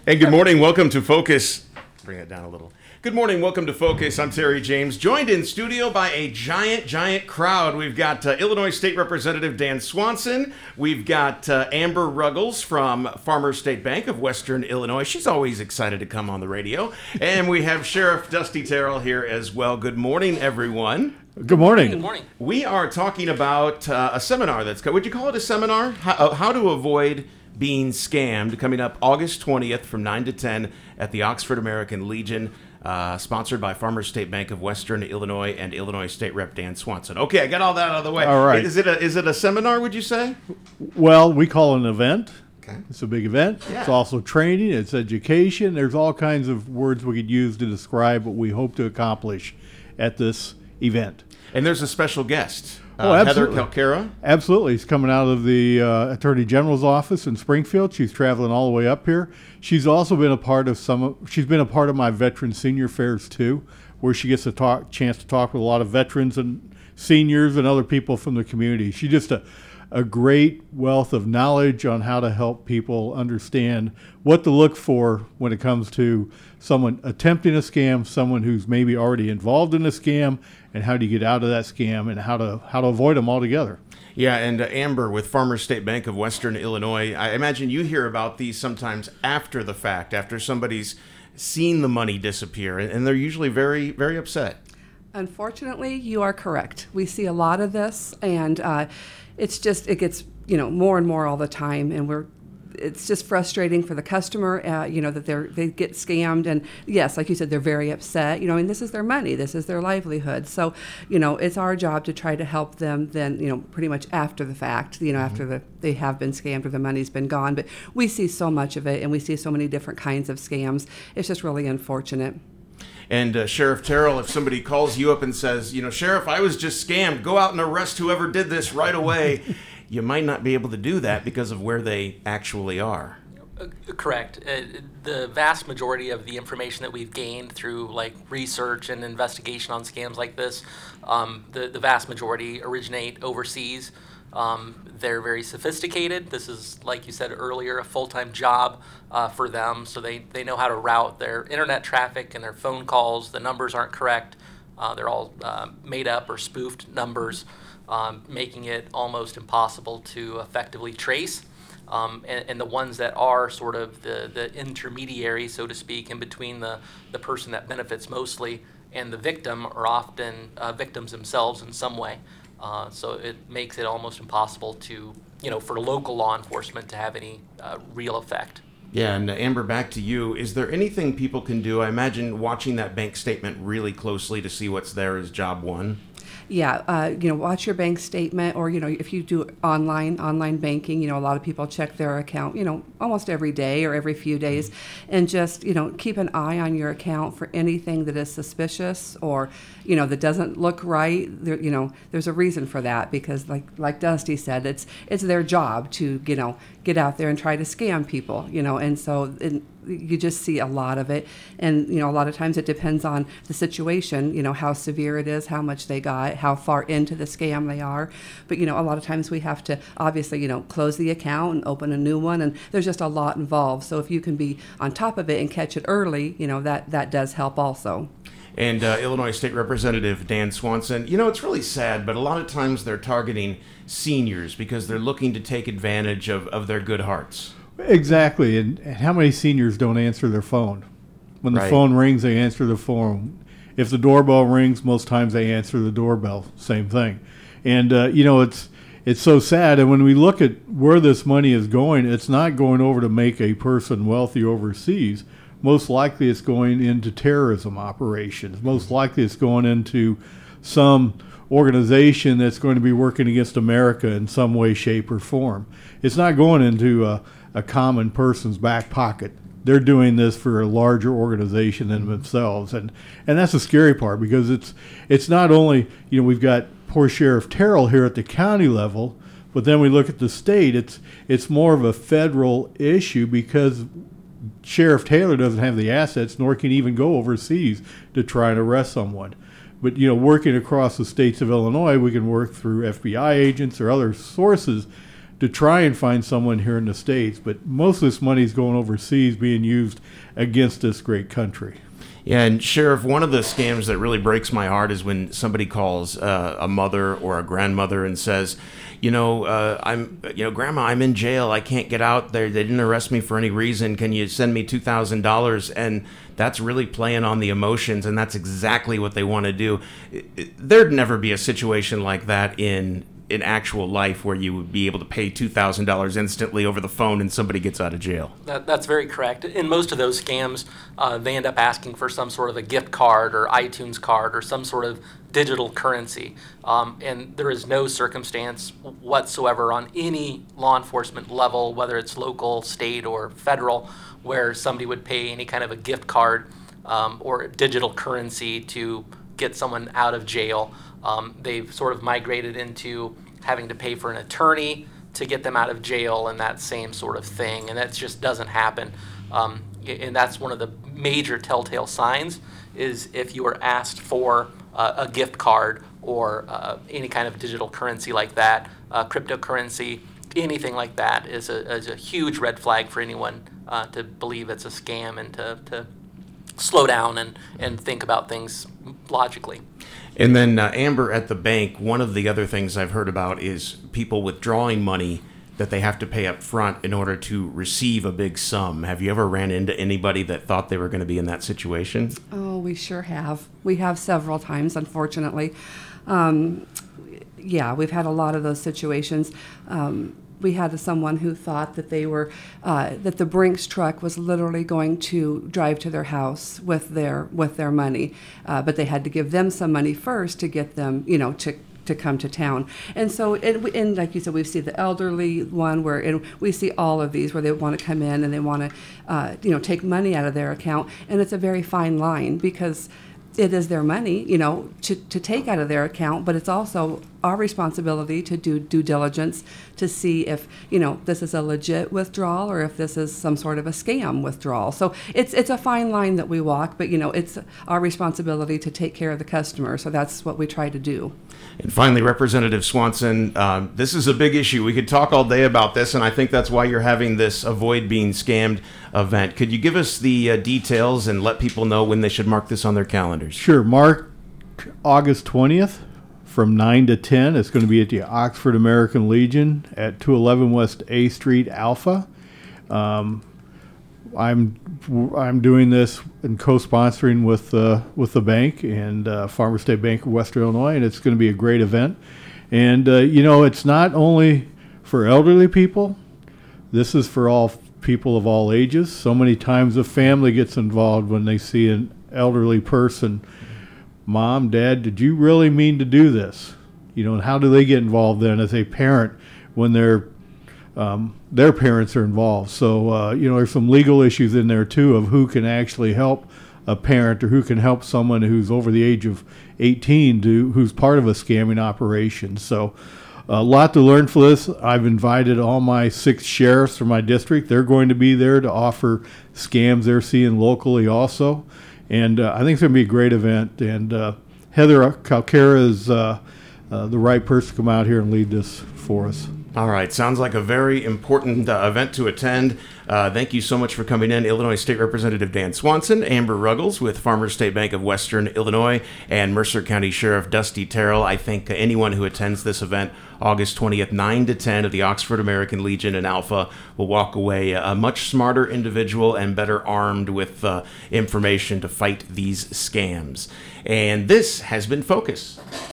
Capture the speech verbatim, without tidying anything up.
Hey, good morning. Welcome to Focus. Bring it down a little. Good morning. Welcome to Focus. I'm Terry James, joined in studio by a giant, giant crowd. We've got uh, Illinois State Representative Dan Swanson. We've got uh, Amber Ruggles from Farmers State Bank of Western Illinois. She's always excited to come on the radio. And we have Sheriff Dusty Terrell here as well. Good morning, everyone. Good morning. Good morning. We are talking about uh, a seminar that's, would you call it a seminar? How, uh, how to avoid being scammed, coming up August twentieth from nine to ten at the Oxford American Legion, uh, sponsored by Farmers State Bank of Western Illinois and Illinois State Rep Dan Swanson. Okay, I got all that out of the way. All right. Is it a, is it a seminar, would you say? Well, we call it an event. Okay. It's a big event. Yeah. It's also training. It's education. There's all kinds of words we could use to describe what we hope to accomplish at this event. And there's a special guest. Oh, uh, absolutely. Heather Calcara. Absolutely. He's coming out of the uh, Attorney General's office in Springfield. She's traveling all the way up here. She's also been a part of some of, she's been a part of my Veteran Senior Fairs too, where she gets a talk, chance to talk with a lot of veterans and seniors and other people from the community. She's just a, a great wealth of knowledge on how to help people understand what to look for when it comes to someone attempting a scam, someone who's maybe already involved in a scam, and how do you get out of that scam and how to how to avoid them altogether. Yeah, and uh, Amber with Farmers State Bank of Western Illinois, I imagine you hear about these sometimes after the fact, after somebody's seen the money disappear, and, and they're usually very, very upset. Unfortunately, you are correct. We see a lot of this, and uh, it's just, it gets, you know, more and more all the time, and we're it's just frustrating for the customer, uh, you know, that they're they get scammed, and yes, like you said, they're very upset. You know, and this is their money, this is their livelihood. So, you know, it's our job to try to help them. Then, you know, pretty much after the fact, you know, mm-hmm. after the they have been scammed or the money's been gone. But we see so much of it, and we see so many different kinds of scams. It's just really unfortunate. And uh, Sheriff Terrell, if somebody calls you up and says, you know, Sheriff, I was just scammed, go out and arrest whoever did this right away. You might not be able to do that because of where they actually are. Uh, correct. Uh, the vast majority of the information that we've gained through like research and investigation on scams like this, um, the, the vast majority originate overseas. Um, they're very sophisticated. This is, like you said earlier, a full-time job uh, for them. So they, they know how to route their internet traffic and their phone calls. The numbers aren't correct. Uh, they're all uh, made up or spoofed numbers. Um, making it almost impossible to effectively trace. Um, and, and the ones that are sort of the, the intermediary, so to speak, in between the, the person that benefits mostly and the victim are often uh, victims themselves in some way. Uh, so it makes it almost impossible to, you know, for local law enforcement to have any uh, real effect. Yeah, and uh, Amber, back to you. Is there anything people can do? I imagine watching that bank statement really closely to see what's there is job one. Yeah, uh, you know, watch your bank statement, or, you know, if you do online, online banking, you know, a lot of people check their account, you know, almost every day or every few days, and just, you know, keep an eye on your account for anything that is suspicious or, you know, that doesn't look right. There, you know, there's a reason for that, because like, like Dusty said, it's, it's their job to, you know, get out there and try to scam people, you know, and so it, you just see a lot of it. And, you know, a lot of times it depends on the situation, you know, how severe it is, how much they got, how far into the scam they are. But, you know, a lot of times we have to obviously, you know, close the account and open a new one. And there's just a lot involved. So if you can be on top of it and catch it early, you know, that, that does help also. And uh, Illinois State Representative Dan Swanson, you know, it's really sad, but a lot of times they're targeting seniors because they're looking to take advantage of, of their good hearts. Exactly. And, and how many seniors don't answer their phone? When the Right. phone rings, they answer the phone. If the doorbell rings, most times they answer the doorbell. Same thing. And, uh, you know, it's it's so sad. And when we look at where this money is going, it's not going over to make a person wealthy overseas. Most likely it's going into terrorism operations. Most likely it's going into some organization that's going to be working against America in some way, shape, or form. It's not going into a, a common person's back pocket. They're doing this for a larger organization than themselves, and and that's the scary part, because it's it's not only, you know, we've got poor Sheriff Terrell here at the county level, but then we look at the state. It's it's more of a federal issue, because Sheriff Taylor doesn't have the assets, nor can even go overseas to try and arrest someone. But, you know, working across the states of Illinois, we can work through F B I agents or other sources to try and find someone here in the States. But most of this money is going overseas, being used against this great country. Yeah, and Sheriff, one of the scams that really breaks my heart is when somebody calls uh, a mother or a grandmother and says, you know, uh, I'm, you know, Grandma, I'm in jail. I can't get out there. They didn't arrest me for any reason. Can you send me two thousand dollars? And that's really playing on the emotions, and that's exactly what they want to do. It, it, there'd never be a situation like that in in actual life where you would be able to pay two thousand dollars instantly over the phone and somebody gets out of jail. That, that's very correct. In most of those scams, uh, they end up asking for some sort of a gift card or iTunes card or some sort of digital currency. Um, and there is no circumstance whatsoever on any law enforcement level, whether it's local, state, or federal, where somebody would pay any kind of a gift card um, or digital currency to get someone out of jail. Um, they've sort of migrated into having to pay for an attorney to get them out of jail and that same sort of thing, and that just doesn't happen. Um, and that's one of the major telltale signs, is if you are asked for uh, a gift card or uh, any kind of digital currency like that, uh, cryptocurrency, anything like that is a, is a huge red flag for anyone uh, to believe it's a scam and to, to slow down and, and think about things logically. And then, uh, Amber, at the bank, one of the other things I've heard about is people withdrawing money that they have to pay up front in order to receive a big sum. Have you ever ran into anybody that thought they were going to be in that situation? Oh, we sure have. We have several times, unfortunately. Um, yeah, we've had a lot of those situations. Um, we had someone who thought that they were uh, that the Brinks truck was literally going to drive to their house with their with their money, uh, but they had to give them some money first to get them, you know, to to come to town. And so, and, and like you said, we see the elderly one where, and we see all of these where they want to come in and they want to, uh, you know, take money out of their account, and it's a very fine line because it is their money, you know, to, to take out of their account, but it's also our responsibility to do due diligence to see if, you know, this is a legit withdrawal or if this is some sort of a scam withdrawal. So it's it's a fine line that we walk, but, you know, it's our responsibility to take care of the customer. So that's what we try to do. And finally, Representative Swanson, um, this is a big issue. We could talk all day about this, and I think that's why you're having this Avoid Being Scammed event. Could you give us the uh, details and let people know when they should mark this on their calendars? Sure. Mark August twentieth from nine to ten. It's going to be at the Oxford American Legion at two eleven West A Street, Alpha. Um, I'm I'm doing this and co-sponsoring with uh, with the bank and uh, Farmer State Bank of Western Illinois, and it's going to be a great event. And uh, you know, it's not only for elderly people. This is for all people of all ages. So many times a family gets involved when they see an elderly person. Mom, Dad, did you really mean to do this? You know, and how do they get involved then as a parent when their um, their parents are involved? So, uh, you know, there's some legal issues in there too of who can actually help a parent or who can help someone who's over the age of eighteen to who's part of a scamming operation. So, a lot to learn for this. I've invited all my six sheriffs from my district. They're going to be there to offer scams they're seeing locally also. And uh, I think it's going to be a great event. And uh, Heather Calcara is uh, uh, the right person to come out here and lead this for us. All right. Sounds like a very important uh, event to attend. Uh, thank you so much for coming in, Illinois State Representative Dan Swanson, Amber Ruggles with Farmers State Bank of Western Illinois, and Mercer County Sheriff Dusty Terrell. I think anyone who attends this event August twentieth, nine to ten at the Oxford American Legion in Alpha will walk away a much smarter individual and better armed with uh, information to fight these scams. And this has been Focus.